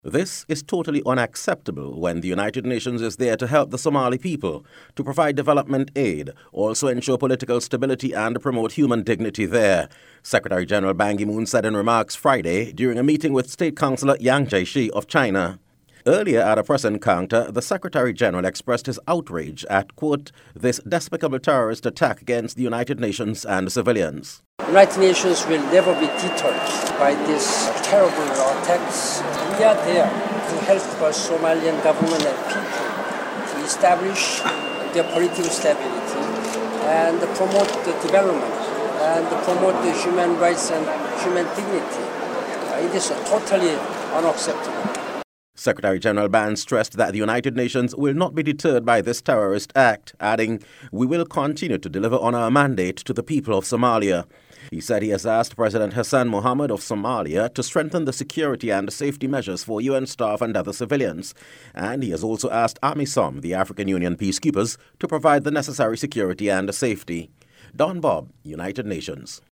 This is totally unacceptable when the United Nations is there to help the Somali people, to provide development aid, also ensure political stability and promote human dignity there, Secretary General Ban Ki-moon said in remarks Friday during a meeting with State Councillor Yang Jiechi of China. Earlier at a press encounter, the Secretary General expressed his outrage at, quote, this despicable terrorist attack against the United Nations and civilians. The United Nations will never be deterred by these terrible attacks. We are there to help the Somalian government and people to establish their political stability and promote the development and promote the human rights and human dignity. It is totally unacceptable. Secretary General Ban stressed that the United Nations will not be deterred by this terrorist act, adding, we will continue to deliver on our mandate to the people of Somalia. He said he has asked President Hassan Mohamud of Somalia to strengthen the security and safety measures for UN staff and other civilians. And he has also asked AMISOM, the African Union peacekeepers, to provide the necessary security and safety. Don Bob, United Nations.